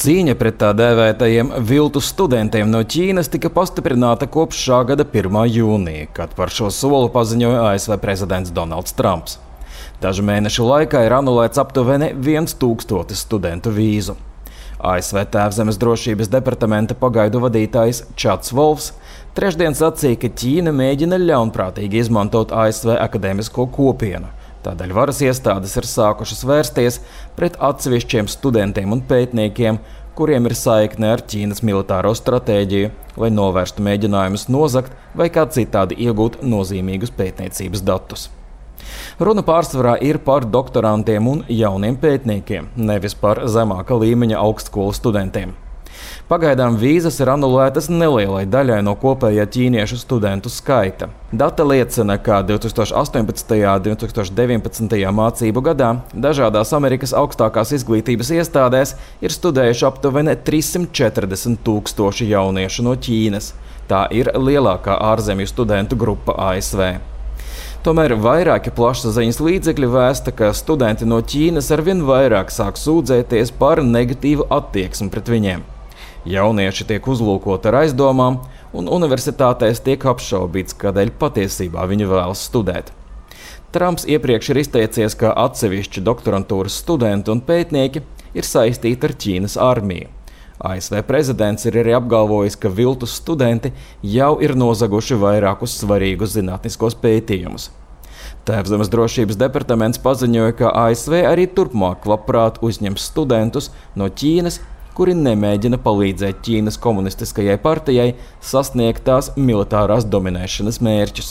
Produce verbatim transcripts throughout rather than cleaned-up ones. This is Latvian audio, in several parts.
Cīņa pret tā dēvētajiem viltus studentiem no Ķīnas tika pastiprināta kopš šā gada pirmā jūnija, kad par šo soli paziņoja A S V prezidents Donalds Trumps. Dažu mēnešu laikā ir anulēts aptuveni viens tūkstotis studentu vīzu. A S V Tēvzemes drošības departamenta pagaidu vadītājs Čats Volfs trešdien sacīja, ka Ķīna mēģina ļaunprātīgi izmantot A S V akadēmisko kopienu. Tādēļ varas iestādes ir sākušas vērsties pret atsevišķiem studentiem un pētniekiem, kuriem ir saikne ar Ķīnas militāro stratēģiju, lai novērstu mēģinājumus nozagt vai kā citādi iegūt nozīmīgus pētniecības datus. Runa pārsvarā ir par doktorantiem un jauniem pētniekiem, nevis par zemāka līmeņa augstskolu studentiem. Pagaidām vīzas ir anulētas nelielai daļai no kopējā ķīniešu studentu skaita. Dati liecina, ka divi tūkstoši astoņpadsmitajā un divi tūkstoši deviņpadsmitajā mācību gadā dažādās Amerikas augstākās izglītības iestādēs ir studējuši aptuveni trīssimt četrdesmit tūkstoši jauniešu no Ķīnas. Tā ir lielākā ārzemju studentu grupa A S V. Tomēr vairāki plašsaziņas līdzekļi vēsta, ka studenti no Ķīnas arvien vairāk sāk sūdzēties par negatīvu attieksmi pret viņiem. Jaunieši tiek uzlūkoti ar aizdomām, un universitātēs tiek apšaubīts, kādēļ patiesībā viņi vēlas studēt. Trumps iepriekš ir izteicies, ka atsevišķi doktorantūras studenti un pētnieki ir saistīti ar Ķīnas armiju. A S V prezidents ir arī apgalvojis, ka viltus studenti jau ir nozaguši vairākus svarīgus zinātniskos pētījumus. Tēvzemes drošības departaments paziņoja, ka A S V arī turpmāk labprāt uzņems studentus no Ķīnas, kuri nemēģina palīdzēt Ķīnas komunistiskajai partijai sasniegt tās militārās dominēšanas mērķus.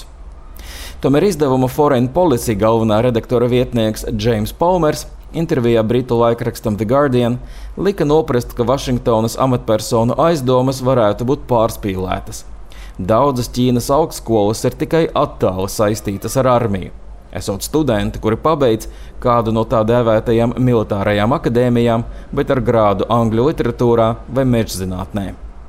Tomēr izdevuma Foreign Policy galvenā redaktora vietnieks Džeims Palmers intervijā britu laikrakstam The Guardian lika noprast, ka Vašingtonas amatpersonu aizdomas varētu būt pārspīlētas. Daudzas Ķīnas augstskolas ir tikai attāli saistītas ar armiju. Esot studenti, kuri pabeidz kādu no tā dēvētajām militārajām akadēmijām, bet ar grādu angļu literatūrā vai mežzinātnē.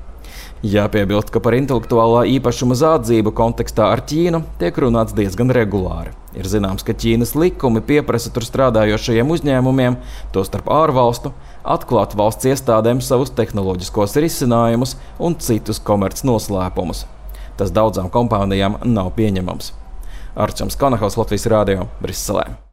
Jāpiebilst, ka par intelektuālā īpašuma zādzību kontekstā ar Ķīnu tiek runāts diezgan regulāri. Ir zināms, ka Ķīnas likumi pieprasa tur strādājošajiem uzņēmumiem, tostarp ārvalstu, atklāt valsts iestādēm savus tehnoloģiskos risinājumus un citus komerc noslēpumus. Tas daudzām kompānijām nav pieņemams. Arčuns Kanahaus, Latvijas Rādio, Briselē.